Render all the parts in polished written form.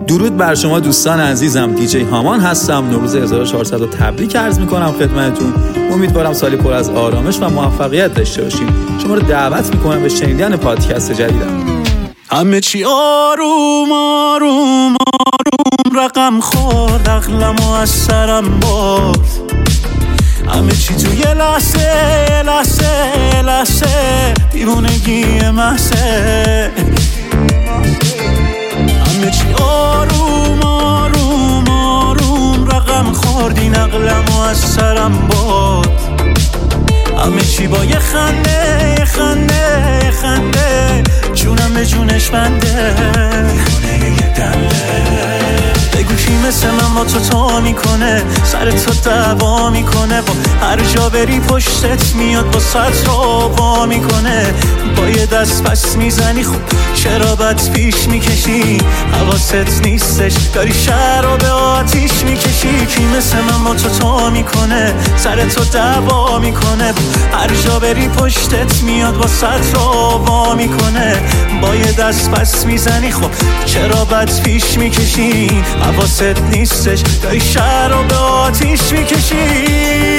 درود بر شما دوستان عزیزم، دیجی هامان هستم. نوروز 1400 رو تبریک عرض میکنم خدمتتون. امیدوارم سالی پر از آرامش و موفقیت داشته باشیم. شما رو دعوت میکنم به شنیدن پادکست جدیدم. همه چی آروم آروم آروم رقم خورد، عقلمو از سرم برد. همه چی تو یه لحظه دیوونگی محضه. همه چی آروم آروم آروم رقم خورد، این عقلمو از سرم برد. همه چی با یه خنده جونم به جونش بنده. بگو کی مثل من با تو تا میکنه، سر تو دعوا میکنه، با هر جا بری پشتت میاد با سطر وا میکنه. با یه دست پس میزنی خب چرا بد پیش میکشی؟ حواست نیستش داری شهر رو به آتیش میکشی. کی مثل من با تو تا میکنه، سر تو دعوا میکنه، هر جا بری پشتت میاد با سطر وا میکنه. با یه دست پس میزنی خب چرا بد پیش میکشی؟ حواست نیستش داری شهر رو به آتیش میکشی.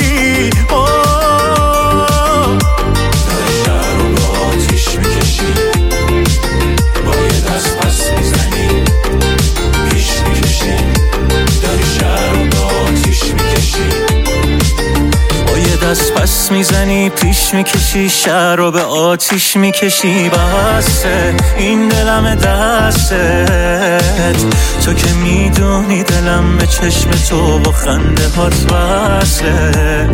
دست پس میزنی پیش میکشی، شهر رو به آتیش میکشی. بسه این دلم دستت، تو که میدونی دلم به چشم تو با خنده هات وصله.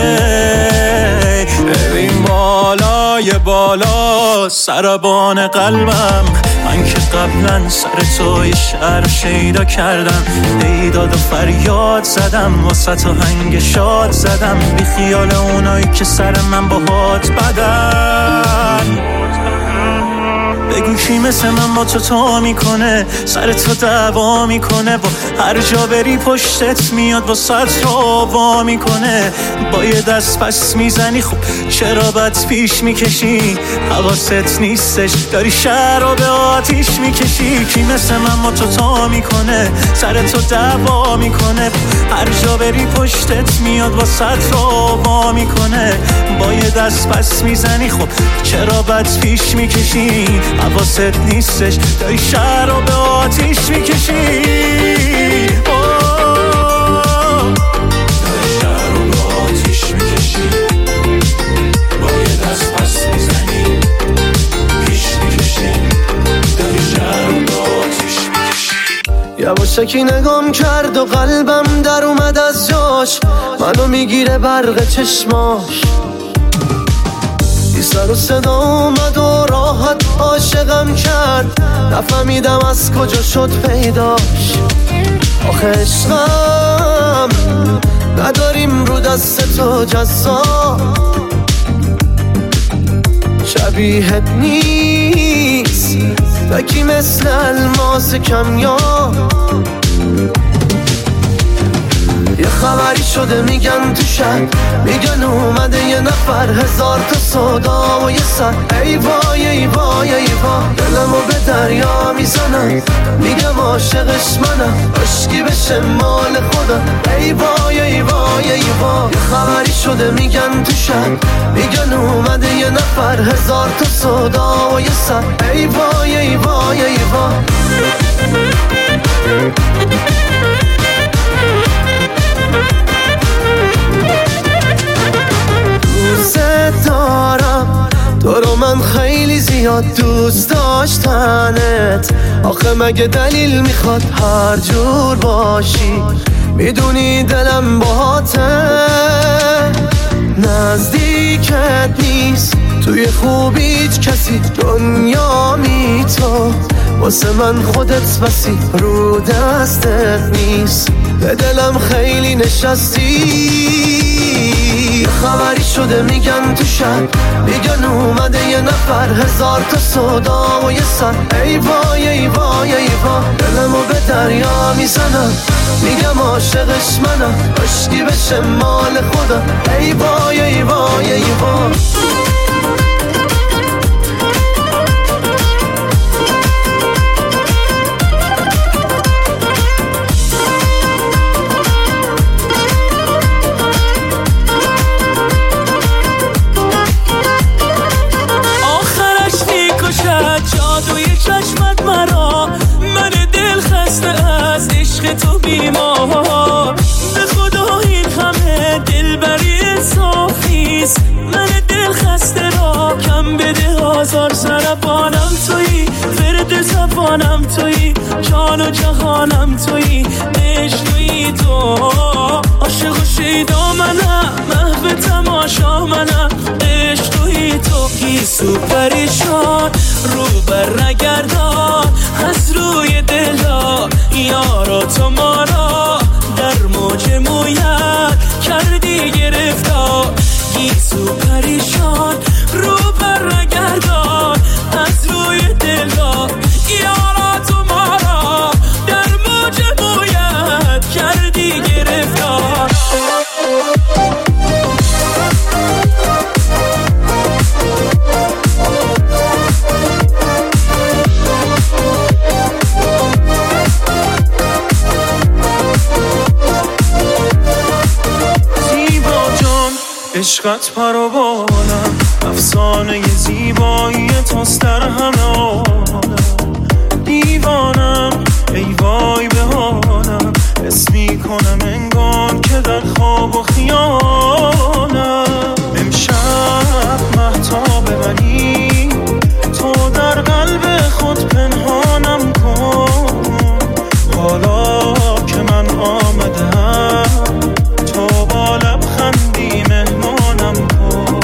ببین بالای بالا سربان قلبم، من که قبلا سر تو یه شعر شیدا کردم، بیداد و فریاد زدم، واسه تو هنگ شاد زدم، بی خیال اونایی که سر من با هات بدن. بگو کی مثل من با تو تا میکنه، سر تو دعوا میکنه، با هر جا بری پشتت میاد با سطر وا میکنه. با یه دست پس میزنی خب چرا بد پیش میکشی؟ حواست نیستش داری شهر رو به آتیش میکشی. کی مثل من با تو تا میکنه، سر تو دعوا میکنه، هر جا بری پشتت میاد با سطر وا میکنه. با یه دست پس میزنی خب چرا بد پیش میکشی؟ حواست نیستش داری شهر رو به آتیش میکشی. یواشکی نگام کرد و قلبم در اومد از جاش، منو میگیره برق چشماش. بی سر و صدا اومد و راحت عاشقم کرد، نفهمیدم از کجا شد پیداش. آخه عشقم نداریم رو دست تو جزا، شبیهت نیست تکی مثل الماس کمیاب. یه خبری شده میگن تو شهر، میگن اومده یه نفر، هزار تا صدا و یه سر. ای وای ای وای ای وای، دلمو به دریا میزنم، میگم عاشقش منم، عشقی بشه مال خودم. ای وای ای وای ای وای، یه خبری شده میگن تو شهر، میگن اومده یه نفر، هزار تا صدا و یه سر. ای وای ای وای ای وای. دوست دارم تو رو من خیلی زیاد، دوست داشتنت آخه مگه دلیل میخواد هر جور باشی؟ میدونی دلم باهاته، نزدیکت نیست توی خوبیت کسی، دنیا می تو واسه من خودت بسی، رو دستت نیست به دلم خیلی نشستی. خبری شده میگن تو شهر، میگن اومده یه نفر، هزار تا صدا و یه سر. ای وای ای وای ای وای، دلمو به دریا میزنم، میگم عاشقش منم، عشقی بشه مال خودم. ای وای ای وای ای وای. یار سربانم تویی، ورد زبانم تویی، جان و جهانم تویی، عشق تویی تو. عاشق و شیدا منم، محو تماشا منم، عشق تویی تو. گیسو پریشان رو بر نگردان از روی دلا، یارا تو ما را در موج مویت کردی گرفتار. گیسو پریشان رو بر نگردان از روی دلا، یارا تو ما را در موج مویت کردی گرفتار. عشقت پرو بالم، افسانه زیبایی توست در همه عالم. دیوانم ای وای به حالم، حس میکنم انگار که در خواب و خیالم. امشب مهتاب منی، تو در قلب خود پنهانم کن. حالا که من آمدم، تو با لبخندی مهمانم کن.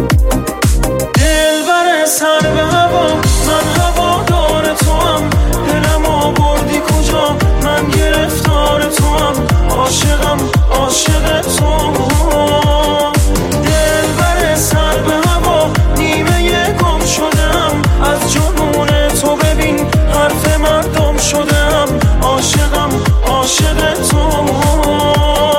دلبر سر به هوا، من هوادار توام. دلمو بردی کجا، من گرفتار توام. عاشقم عاشق توام. دلبر سر به هوا، نیمه گم شدم از جنون تو. ببین حرف مردم شدم، عاشقم عاشق توام.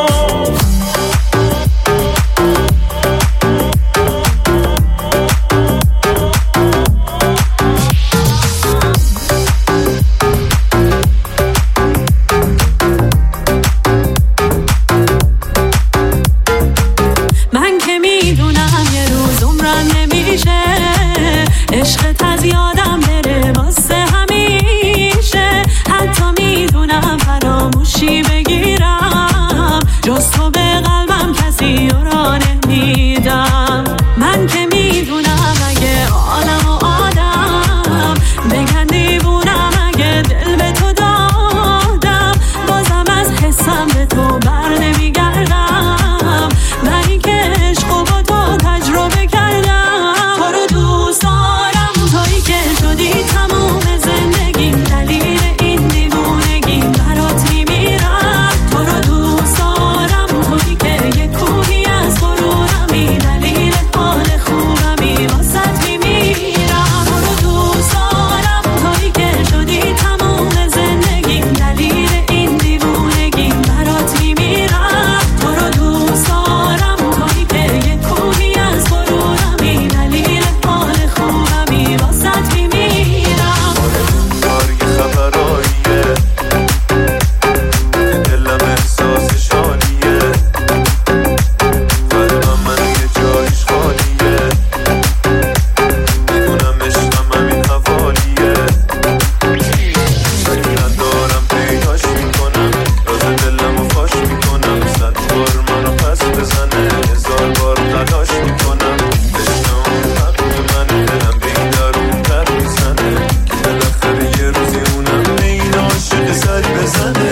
عشقت از یادم بره واسه همیشه، حتی میدونم فراموشی بگیرم، جز تو به قلبم کسی را نمیدم. من که میدونم اگه عالم و آدم بگن دیوونم، اگه دل به تو دادم بازم از حسم به تو بر نمیگردم. من این که عشق و با تو تجربه کردم، تو رو دوست دارم، تویی که شدی تموم زندگیم، دلیل این دیوونگیم برات میمیرم. تو رو دوست دارم، تویی که یه کوهی از غرورمی، دلیل حال خوبمی واسط میمیرم. تو رو دوست دارم، تویی که شدی تموم زندگیم، دلیل این دیوونگیم برات میمیرم. تو رو دوست دارم، تویی که یه کوهی از غرورمی، دلیل حال خوبمی واسط میمیرم. داری خبراییه، دلم احساس شالیه، قلبم من یه جایش خالیه. میدونم عشقم همین حوالیه، ولی ندارم پیداش میکنم، راز دلمو فاش میکنم. 100 بار منو پس بزنه، 1000 بار تلاش میکنم. عشق اون حق منه، دلم به این درون تر میزنه، که بالاخره یه روزی اونم به این عاشق سری بزنه.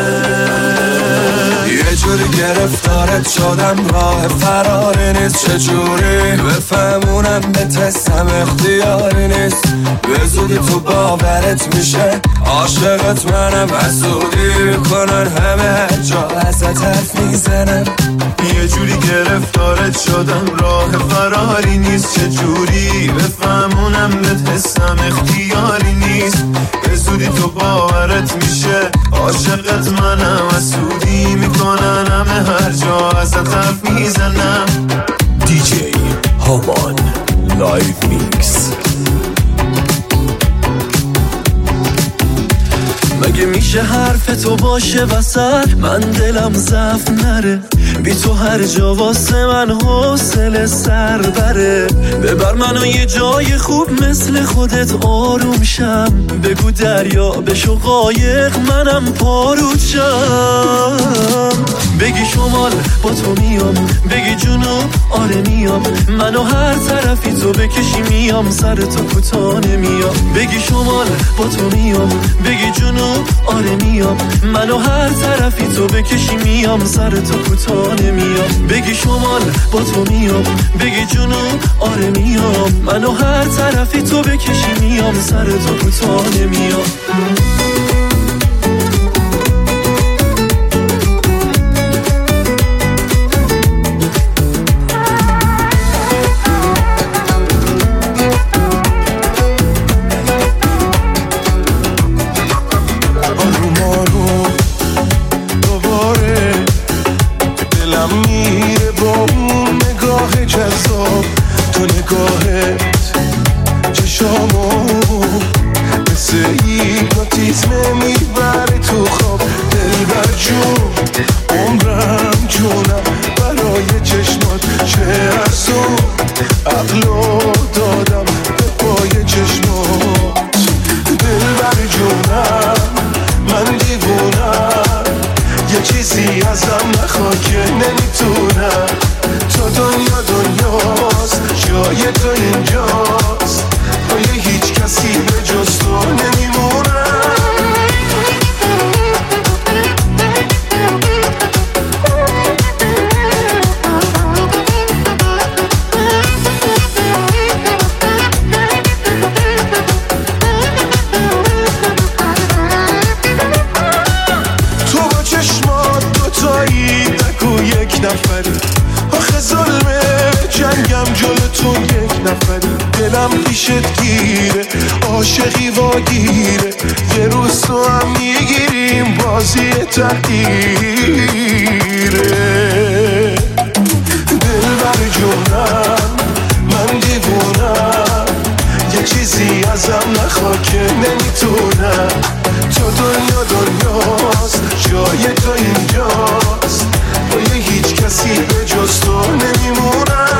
یه جوری گرفتارت شدم، راه فراری نیست. چجوری بفهمونم به تستم اختیاری نیست. به زودی تو باورت میشه، عاشقت منم. حسودی میکنن همه، هر جا ازت حرف میزنم. یه جوری گرفتارت شدم، راه فراری نیست. چجوری بفهمونم به تستم اختیاری نیست. به زودی تو باورت میشه، عاشقت منم. حسودی میکنن همه، هر جا ازت حرف میزنم. دیجی هامان لایو میکس. مگه میشه حرف تو باشه وسط، من دلم ضعف نره. بی تو هر جا واسه من حوصله سر بره. ببر منو یه جای خوب مثل خودت آروم شم. بگو دریا بشو قایق منم پارود شم. بگی شمال با تو میام، بگی جنوب آره میام. منو هر طرفی تو بکشی میام، سر تو کوتاه نمیام. بگی شمال با تو میام، بگی جنوب آره میام. منو هر طرفی تو بکشی میام، سر تو کوتاه نمیام. بگی شمال با تو میام، بگی جنوب آره میام. منو هر طرفی تو بکشی میام، سر تو کوتاه نمیام. تو نگاهت چشامو مثل هیپنوتیزم میبره تو خواب. دلبر جون عمرم جونم برای چشمات، چه ارزون عقلو دادم به پای چشمات. دلبر جونم من دیوونم، یه چیزی ازم نخوا که نمیتونم. تو دنیا دنیاست، جای تو اینجاست، پای هیچ کسی به جز تو نمیمونم. تو با چشمات دوتایی نگو یک نفری، آخه ظلمه جنگم جلوتون یک نفری. دلم پیشت گیره عاشقی واگیره، یه روز تو هم میگیریم بازی تقدیره. دلبر جونم من دیوونم، یه چیزی ازم نخوا که نمیتونم. تو دنیا دنیاست، جای تو اینجاست، با هیچ کسی به جز تو نمیمونم.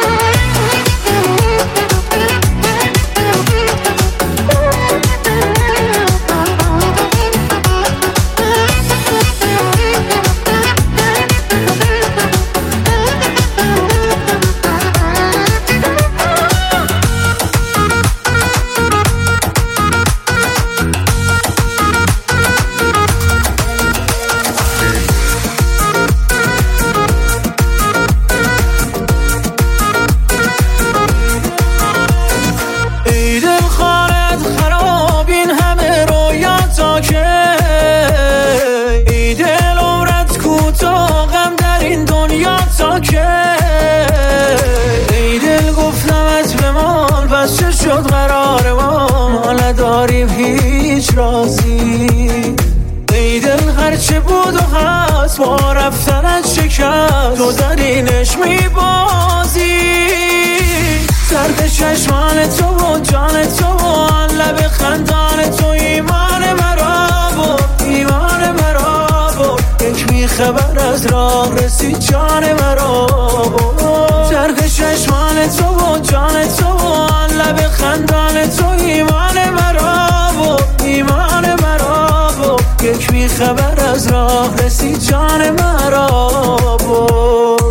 شد قرار ما نداریم هیچ رازی. ای دل هرچه بود و هست با رفتنت شکست، تو در اینش میبازی. زرد چشمان تو و جان تو و لب خندان تو ایمان مرا بود، ایمان مرا بود. یک میخبر از راه رسید جان مرا بود. زرد چشمان تو و جان تو و لب خندان تو ایمان مرا بود، ایمان مرا بود. یک بیخبر از راه رسید جان مرا بود.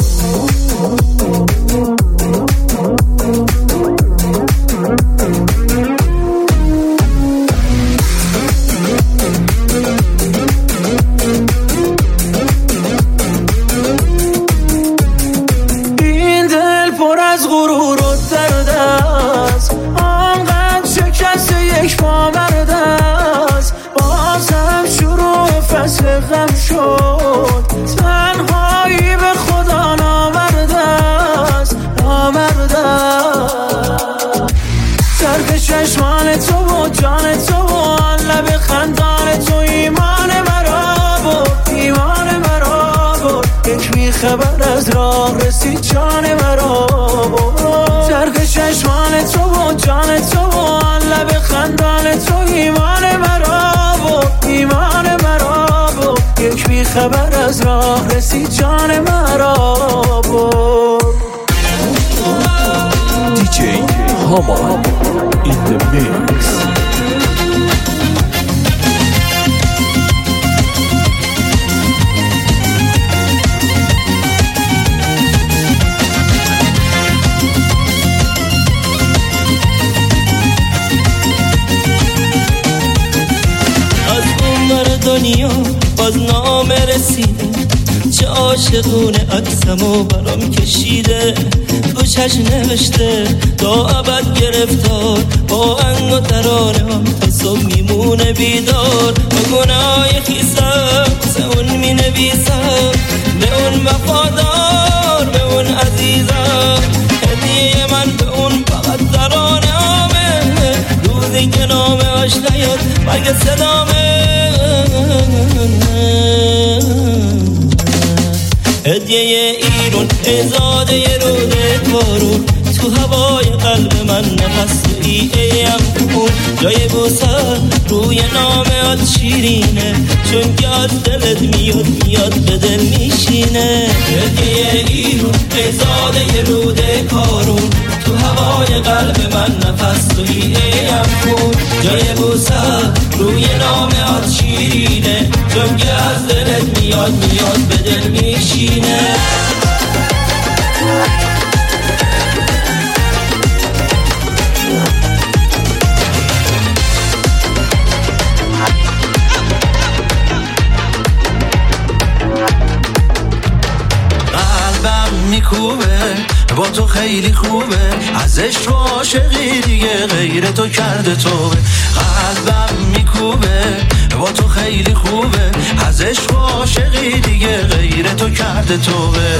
این دل پر از غرور و درد است، آنقدر شکست یک پامرد است. بازم شروع فصل غم شد، تنهایی به خدا نامرد است، نامرد است. زرد چشمان تو و جان تو و لب خندان تو ایمان مرا بود، ایمان مرا بود. یک بیخبر از راه رسید جان مرا بود. زرد چشمان تو و جان تو و لب خندان تو ایمان مرا بود، ایمان مرا بود. یک خبر از راه رسید جان مرا برد. دیجی هامان in the mix. دنیا باز نامه رسیده، چه عاشقونه عکسمو برام کشیده، گوشش نوشته تا ابد گرفتار، با انگ و ترانه هم تا صبح میمونه بیدار. با گناه خیسم سه اون می نویسم، به اون وفادار به اون عزیزم، هدیه من به اون فقط ترانه همه، روزی که نامه هاش نیاد برگ صدامه. هدیه ایرون ازاده روده بارون، تو هوای قلب من نفس تویی ایم اون، جای بوسن روی نامه شیرینه، چون که از دلت میاد به دل میشینه. هدیه ایرون ازاده روده کارون، تو هوای قلب من نفس تویی ایم اون، جای بوسن روی نامه شیرینه، چون که از دلت میاد به دل میشینه. قلبم میکوبه با تو خیلی خوبه، ازش رو عاشقی دیگه غیر تو کرده توبه. قلبم میکوبه با تو خیلی خوبه، ازش رو عاشقی دیگه غیر تو کرده توبه.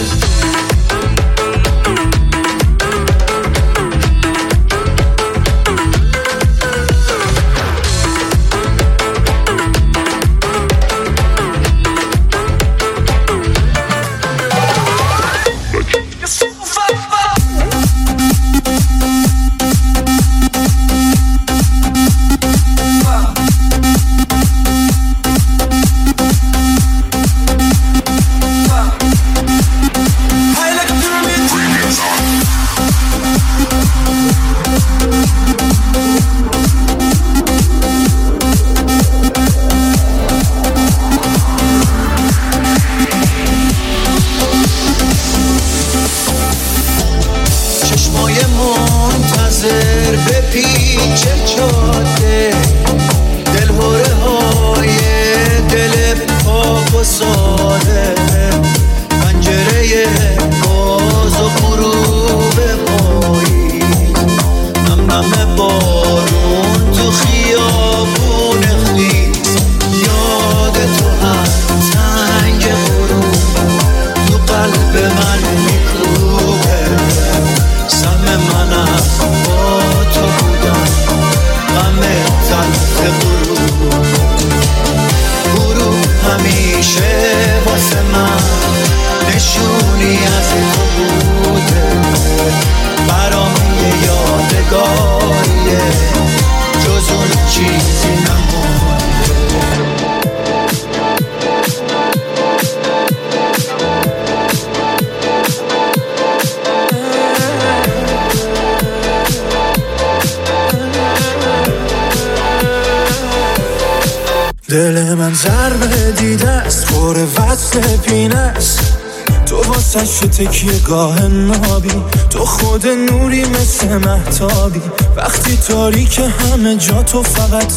دل من ضربه دیده است، پر وصل پینه است، تو واسش تکیه گاه نابی، تو خود نوری مثل مهتابی، وقتی تاریک همه جا تو فقط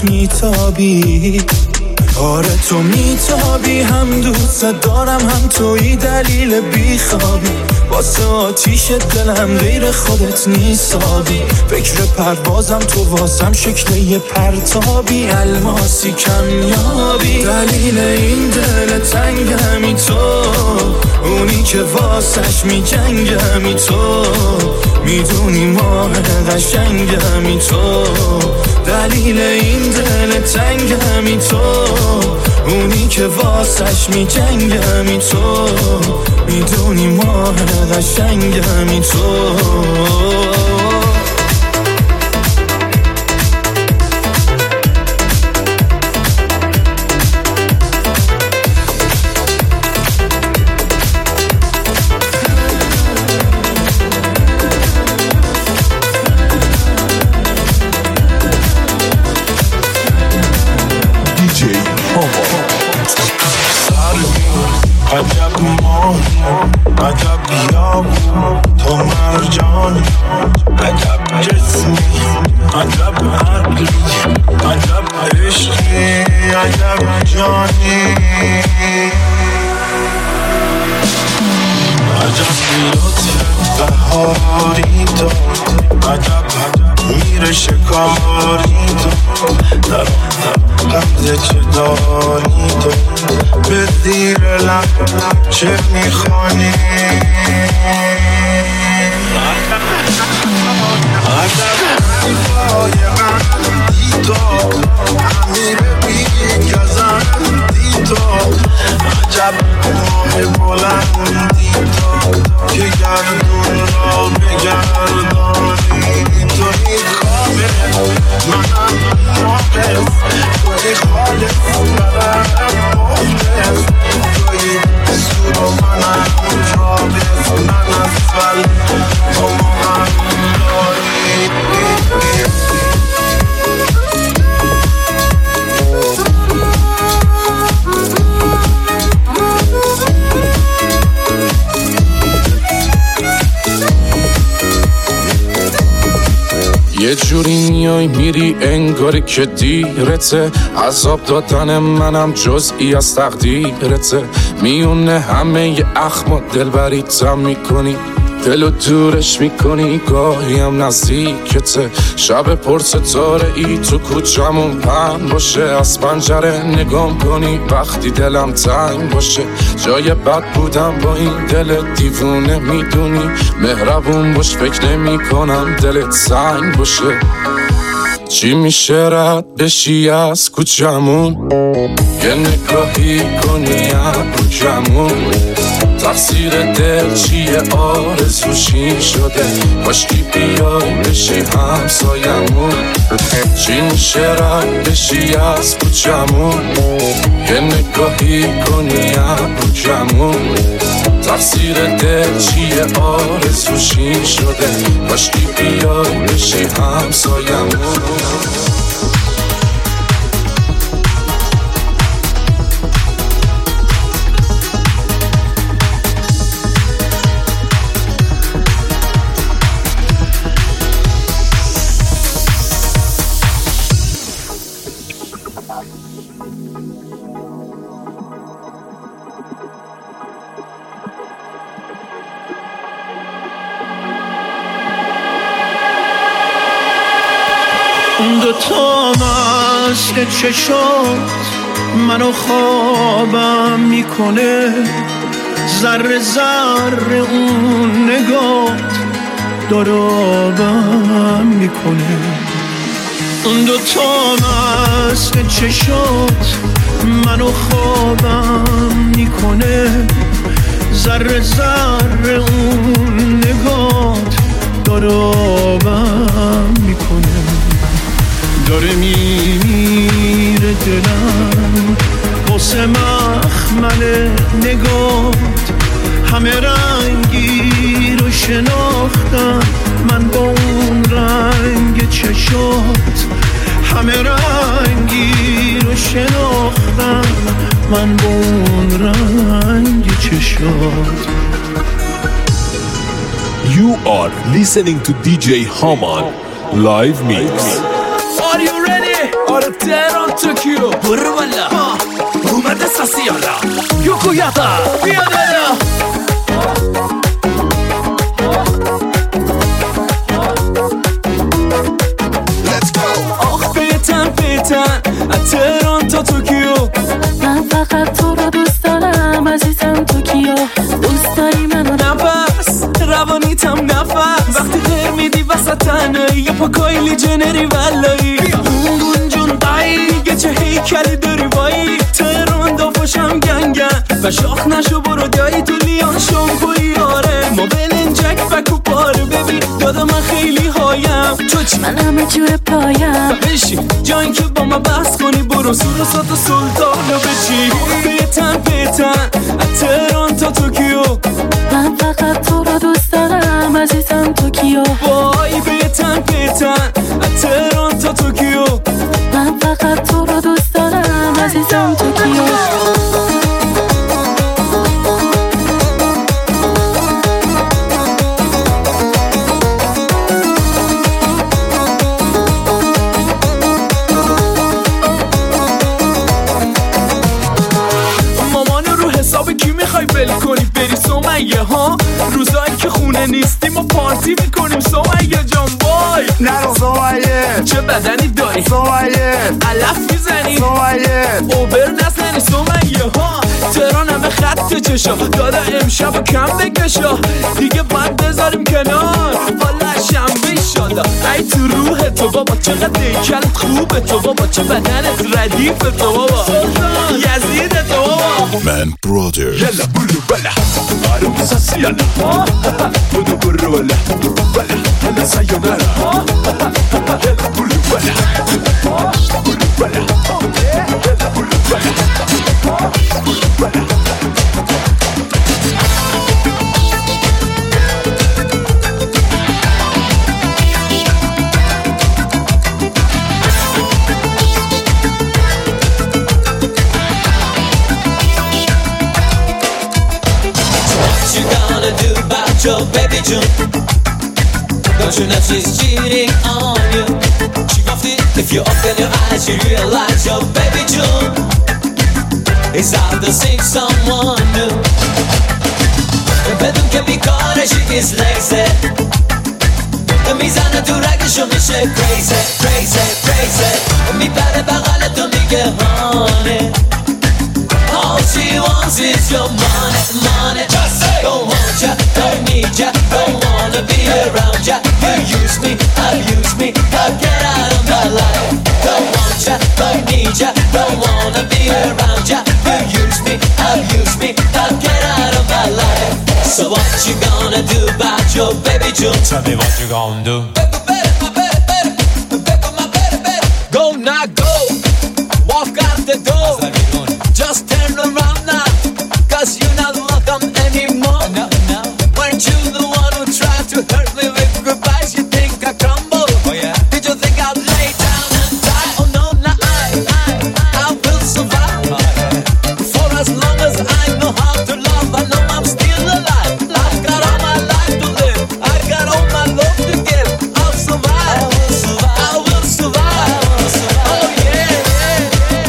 میتابی. آره تو میتابی، هم دوست دارم هم توی دلیل بیخوابی، واسه آتیش دلم غیر خودت نیستابی، فکر پروازم تو واسم شکل یه پرتابی، الماسی کمیابی، دلیل این دل تنگمی تو، اونی که واسش میجنگمی تو، میدونی ماه قشنگمی تو، دلیل این دل تنگمی تو، اونی که واسش میجنگمی تو، میدونی ماه قشنگمی تو. عجب جانی عجب لطف بهاری تو عجب میره شکاری تو در غمزه چه دانی تو به زیر لب چه میخوانی عجب قایقندی تو امیر بی گزندی تو عجب ماه بلندی تو که گردون را بگردانی توی خوابه منم ناقص توی خالص منم مخلص توی سود و منم رابط من اصفل تو مهنداری یه جوری میای میری انگاری که دیرته عذاب دادن منم جزئی از تقدیرته میونه همه ی اخم و دلبریتم میکنی دلو دورش میکنی گاهی هم نزدیکته شب پر ستاره ای تو کوچمون پهن باشه از پنجره نگام کنی وقتی دلم تنگ باشه جای بد بودم با این دل دیوونه میدونی مهربون باش فکر نمی کنم دلت سنگ باشه چی میشه رد بشی از کوچمون یه نگاهی کنی ابروکمون تقصیر دل چیه آرزوشی شده کاشکی بیای بشی همسایمون چی میشه رد بشی از کوچمون یه نگاهی کنی ابروکمون تقصیر دل چیه آرزوشی شده کاشکی بیای بشی همسایمون دوتا مثل چشات منو خوابم میکنه ذره ذره اون نگات دارابم میکنه اون دوتا مثل چشات منو خوابم میکنه ذره ذره اون نگات دارابم میکنه داره میمیره دلم واسه مخمل نگات همه رنگی رو شناختم من با اون رنگ چشات همه رنگی رو شناختم من با اون رنگ چشات You are listening to DJ Haman Live Mix. Are you ready? آره تهران توکیو برو بالا اومده ساسیالا یوکویاتا بیا بالا آخ بیتن از تهران تا توکیو من فقط تو رو دوست دارم عزیزم توکیو دوست داری منو نفس روانیتم نفس وقتی غیر میدی وسط تنهایی یا پا کایلی جنری ولایی اون جون دایی یه چه هیکلی داری وایی تهران دافاشم گنگن و شاخ نشو برو دایی تو لیان شامپوی آره ما بلنجک فکو پاره ببین دادا من خیلی هایم تو چی؟ من همه جور پایم بشین جایی که با ما بحث کنی برو سور و سات و سلطانو بچی پیتن از تهران تا توکیو من فقط تو رو دوست دارم عزیزم توکیو وای پیتن از تهران تا توکیو من فقط تو رو دوست دارم عزیزم توکیو چه بدنی داری علف میزنی اوبر نزنی سمیه ها تهرانم خط چشا دادا امشب کم بکشا دیگه باید بذاریم کنار حالا شنبه ایشالا ای تو روح تو بابا چقدر دیکلت خوبه تو بابا چه بدنت ردیف تو بابا یزید تو بابا من برادر یلا برو بله آروم ساسی یلا برو برو بله بله هلا سایونارا یلا برو بله برو بله یلا برو بله Your baby June, don't you know she's cheating on you? She got it. If you open your eyes, you realize your baby June is out to seek someone new. The bedroom can be caught and she is lazy. The mizana to rakish on me she crazy, crazy, crazy. Mi pare bagale to me get honey. All she wants is your money, money. Just say, don't want ya, don't need ya, don't wanna be around ya. You use me, abuse me, I'll get out of my life. Don't want ya, don't need ya, don't wanna be around ya. You use me, abuse me, I'll get out of my life. So what you gonna do about your baby June? Tell me what you gonna do. Go now, go, walk out the door. Just turn around now, cause you're not welcome anymore. No, no. Weren't you the one who tried to hurt me with goodbyes? You think I crumble? Oh yeah. Did you think I'd lay down and die? Oh no, no, I will survive. Oh, yeah. For as long as I know how to love, I know I'm still alive. I've got all my life to live, I got all my love to give. I'll survive, I will survive, I will survive. I will survive. Oh yeah, yeah, yeah.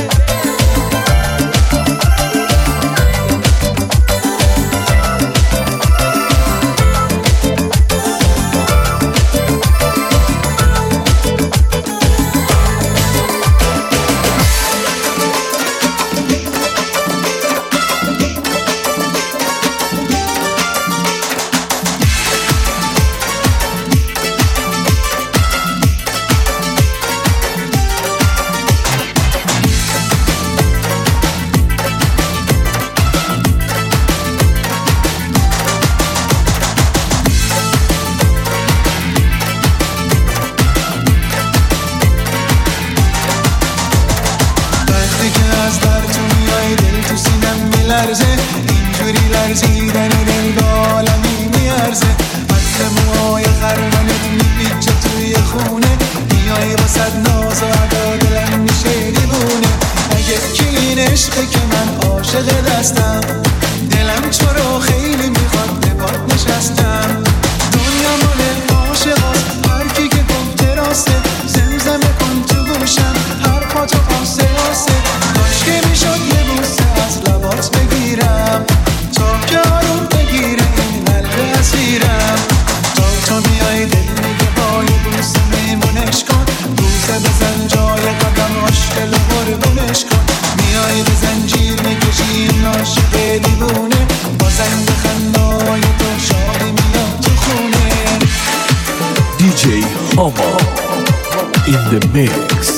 اینجوری لرزیدن دل عالمی میارزه عطر موهای خرمنت میپیچه توی خونه میای واسد ناز و ادا دلم میشه دیوونه اگه کی این عشقه که من عاشق دستم دلم چرا خیلی میخواد به پات نشستم دنیا مال عاشقاست هر کی که گفته راسته زمزمه کن تو گوشم هر پا تو آسه آسه کاش که میشد یه بوسه از لبات بگیرم تا که آروم بگیره این قلب اسیرم تا میای دل میگه با یه بوسه میمونش کن بوسه بزن جای قدم عاشق قربونش کن میای به زنجیر میکشی این عاشق دیوونه بازم به خندای تو شادی میاد تو خونه DJ Hama in the mix.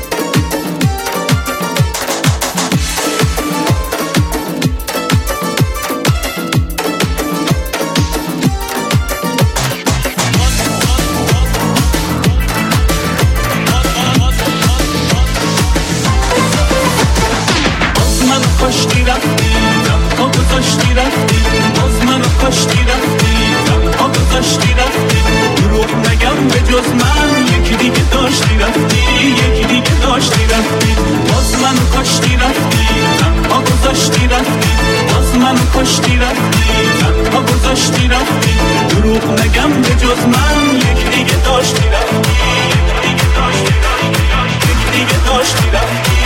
کاشتی رفتی تنها گذاشتی رفتی باز منو کاشتی رفتی تنها گذاشتی رفتی دروغ نگم به جز من یکی دیگه داشتی رفتی یکی دیگه داشتی رفتی باز منو کاشتی رفتی تنها گذاشتی رفتی باز منو کاشتی رفتی تنها گذاشتی رفتی دروغ نگم به جز من یکی دیگه داشتی رفتی یکی دیگه داشتی رفتی یکی دیگه داشتی رفتی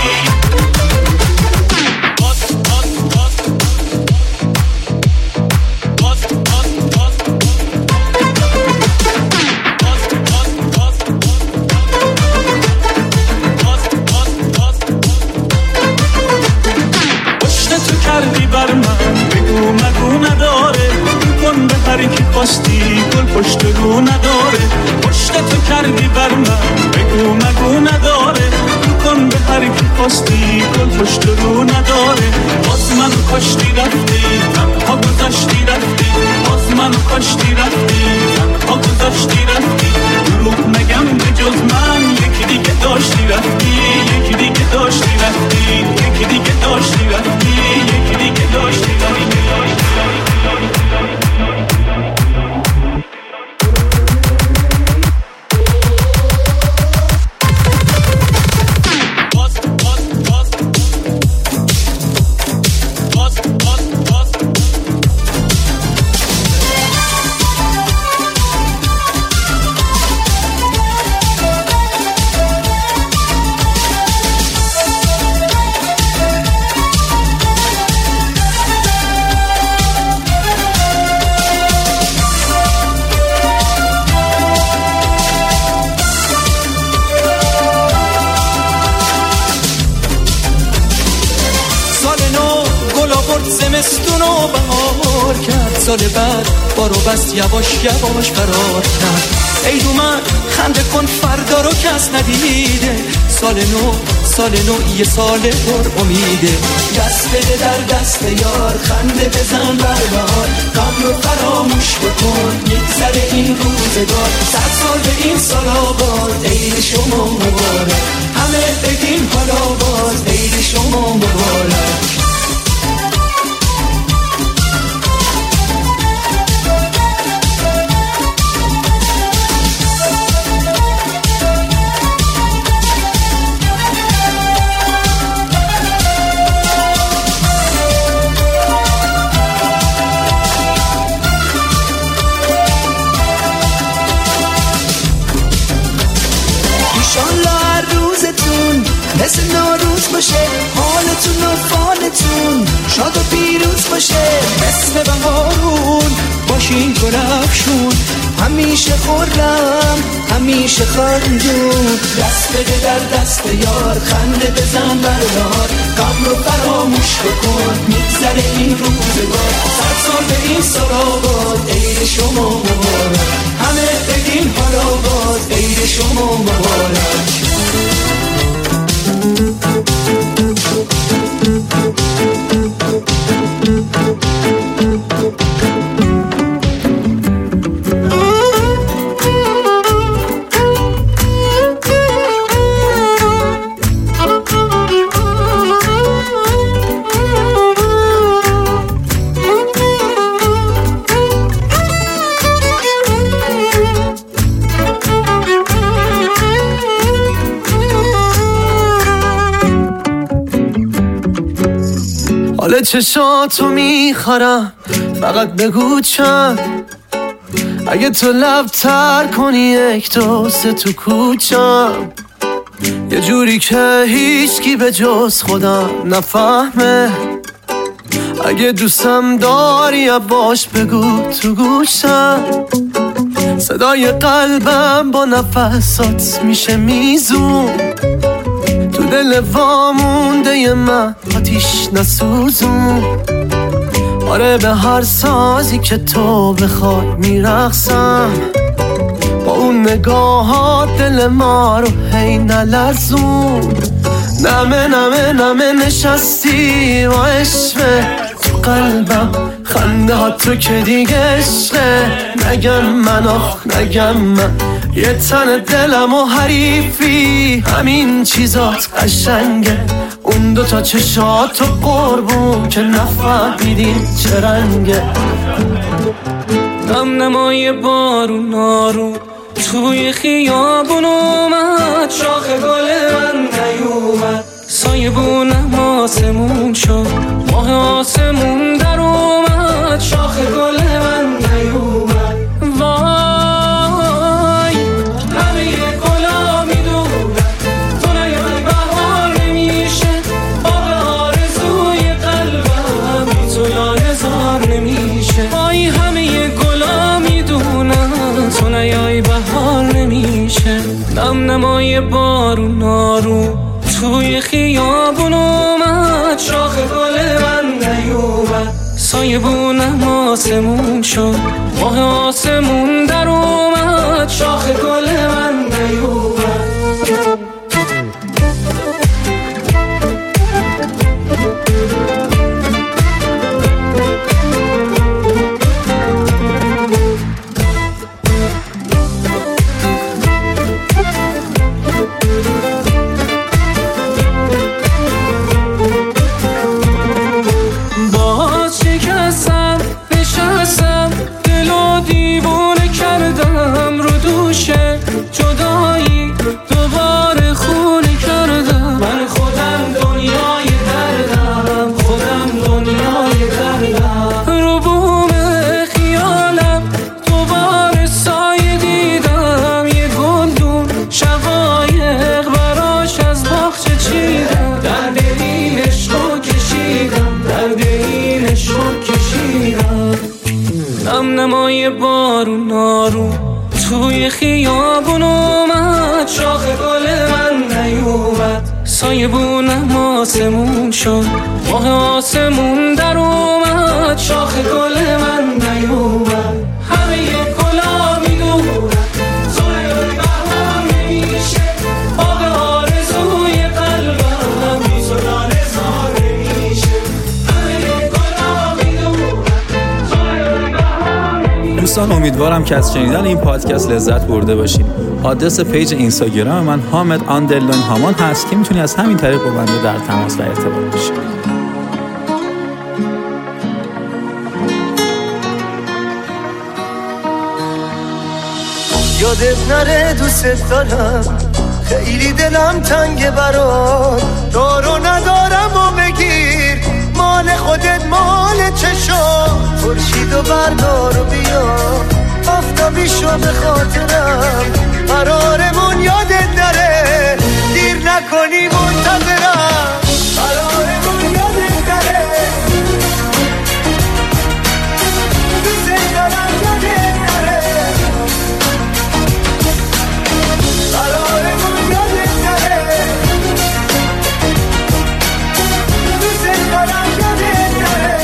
سال بعد بارو بس یواش یواش فرار کرد. ای اومد خنده کن فردا رو کس ندیده، سال نو یه سال پر امیده. دست بده در دست یار، خنده بزن بر بهار، غم رو فراموش بکن میگذره این روزگار. 100 سال به این سال آباد، عید شما مبارک، همه بگیم حالا باز عید شما مبارک. مثل نوروز باشه، حالتون و فالتون شاد و پیروز باشه. مثل بهارون باشین گل افشون، همیشه خرم همیشه خندون. دست بده در دست یار، خنده بزن بر یار، غم رو فراموش بکن میگذره این روزگار. 100 سال به این سال آباد، عید شما مبارک، همه بگیم حالا باز عید شما مبارک. حال چشاتو میخورم، فقط بگو چند، اگه تو لب تر کنی 1 2 3 تو کوچم، یه جوری که هیچکی به جز خودم نفهمه. اگه دوستم داری باش بگو تو گوشم، صدای قلبم با نفسات میشه میزون، تو دل وامونده من آتیش نسوزون. آره به هر سازی که تو بخوای میرقصم، با اون نگاهات دل ما رو هی نلرزون. نمه نمه نمه نشستی و عشقه تو قلبم، خنده ها تو که دیگه عشقه. نگم من آخ نگم من، یه تن دلم و حریفی، همین چیزات قشنگه. اون 2 تا چشات و قربون که نفهمیدین چه رنگه. دم نمای بارون آروم توی خیابون اومد، شاخ گل من نیومد، سایبونم آسمون شد، ماه آسمون در اومد، شاخ گل من نیومد. وای همه گلا میدونن تو نیای بهار نمیشه، باغ آرزوی قلبم بی تو لایزار نمیشه. وای همه گلا میدونن تو نیای بهار نمیشه. دم نمای بارون آروم توی خیابون اومد، شاخ گل من نیومد، سایبونم آسمون شد، ماه آسمون در اومد، شاخ گل من نیومد. جدایی دوباره خونه کردم، من خودم دنیای دردم، خودم دنیای دردم. رو بوم خیالم دوباره سایه دیدم، یه گلدون شقایق براش از باغچه چیدم، درد این عشقو کشیدم، درد این عشقو کشیدم. دم نمای بارون آروم توی خیابون اومد، شاخ گل من نیومد، سایبونم آسمون شد، ماه آسمون در اومد، میاد شاخ گل من نیومد همه گلا میدونم زور بهار نمیشه باغ آرزوی قلبم میزنان زار میشه همه گلا میدونم زور بهار. دوستان امیدوارم که از شنیدن این پادکست لذت برده باشید. آدرس پیج اینستاگرام من حامد آندرلاین هامان هست که میتونی از همین طریق با بنده در تماس و ارتباط باشی. یادت نره دوست دارم خیلی دلم تنگه برات دارو ندارم و بگیر مال خودت مال چشم خورشید و بردار و بیا آفتابی شو به خاطرم قرارمون یادت نره دیر نکنی منتظرم قرارمون یادت نره دوست دارم یادت نره قرارمون یادت نره دوست دارم یادت نره.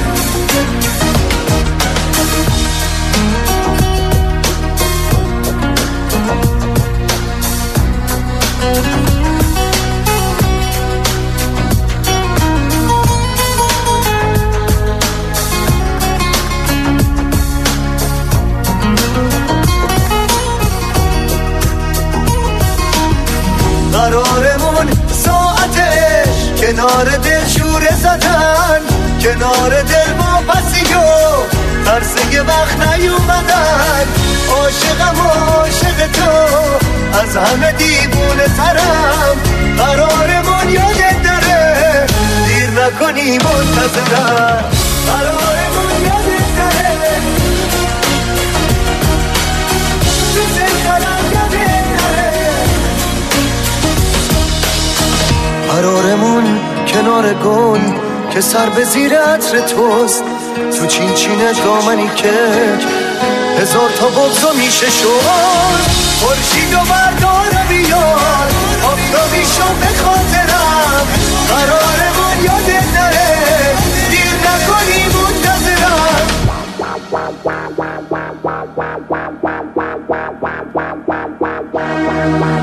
قرارمون ساعتش کنار دل شوره زدن کنار دل با پسی و ترسه وقت نیومدن عاشقم و عاشق تو از همه دیوونه ترم قرارمون یادت نره دیر نکنی منتظرم قرارمون یادت نره دوست دارم یادت نره قرارمون کنار گل که سر به زیر عطر توست تو چین چینه دامنی که هزار تا بغضا میشه شد خورشید و بردار بیار آفتابی شو به خاطرم قرارمون یادت نره دیر نکنی منتظرم